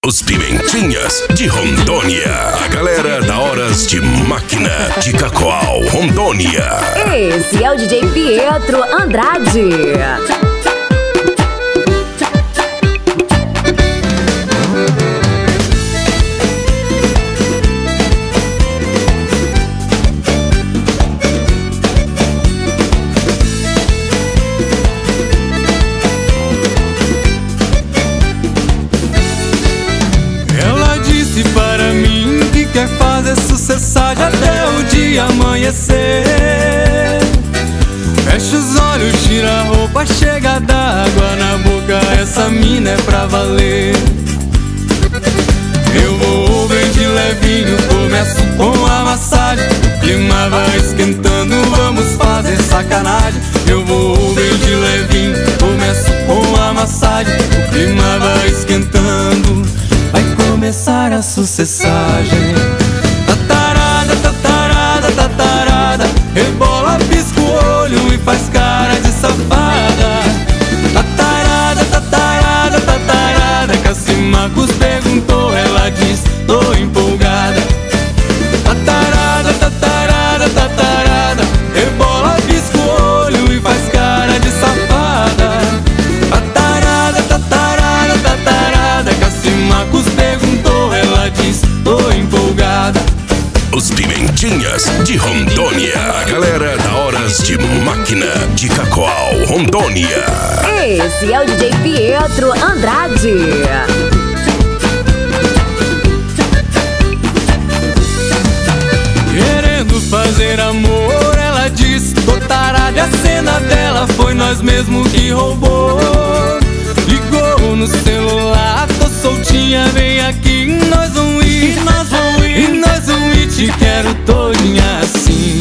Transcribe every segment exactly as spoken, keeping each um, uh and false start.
Os Pimentinhas de Rondônia. A galera da Horas de Máquina de Cacoal, Rondônia. Esse é o D J Pietro Andrade. Quer fazer sucessar até o dia amanhecer. Fecha os olhos, tira a roupa, chega d'água na boca. Essa mina é pra valer. Eu vou bem de levinho, começo com a massagem. O clima vai esquentando, vamos fazer sacanagem. Eu vou bem de levinho, começo com a massagem. O clima vai esquentando, vai começar a sucessagem. Tatarada, tatarada, tatarada, rebola, pisca o olho e faz cara de safada. Tatarada, tatarada, tatarada, Cassi Marcos perguntou, ela diz, tô empolgada. Tatarada, tatarada, tatarada, rebola, pisca o olho e faz cara de safada. Tatarada, tatarada, tatarada, Cassi Marcos perguntou, ela diz, tô empolgada. Os Pimentinhas de Rondônia. A galera da Horas de Máquina de Cacoal, Rondônia. Esse é o D J Pietro Andrade. Querendo fazer amor, ela disse, tô tarada, e a cena dela foi nós mesmo que roubou. Ligou no celular, tô soltinha, vem aqui, nós vamos ir, nós vamos ir, e nós vamos ir, te quero todinha assim.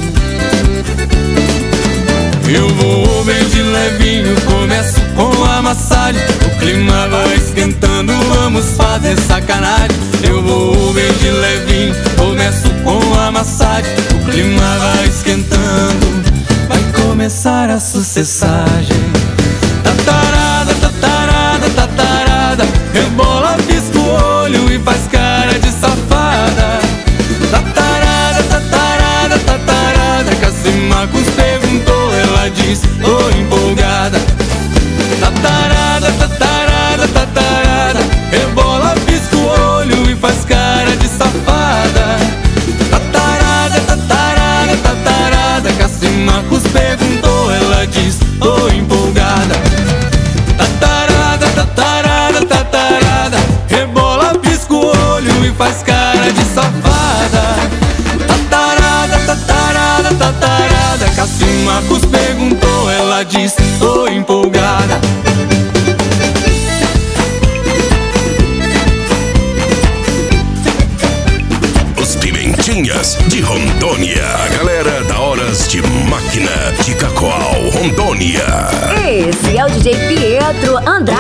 Eu vou bem de levinho, começo com a massagem. O clima vai esquentando, vamos fazer sacanagem. Eu vou bem de levinho, começo com a massagem. O clima vai esquentando, vai começar a sucessagem. Tatarada, tatarada, tatarada, rebola, pisca o olho e faz cara de safada. Tatarada, tatarada, tatarada, Cassi Marcos perguntou, ela diz, tô empolgada. Tatarada, tatarada, tatarada, rebola, pisca o olho e faz cara de safada. Tatarada, tatarada, tatarada, Cassi Marcos perguntou, ela diz, tô empolgada. Tatarada, tatarada, tatarada, rebola, pisca o olho e faz cara de safada. Tatarada, tatarada, tatarada, Cassi Marcos perguntou, ela diz, tô empolgada. Os Pimentinhas de Rondônia. A galera da Horas de Máquina de Cacoal, Rondônia. Esse é o D J Pietro Andrade.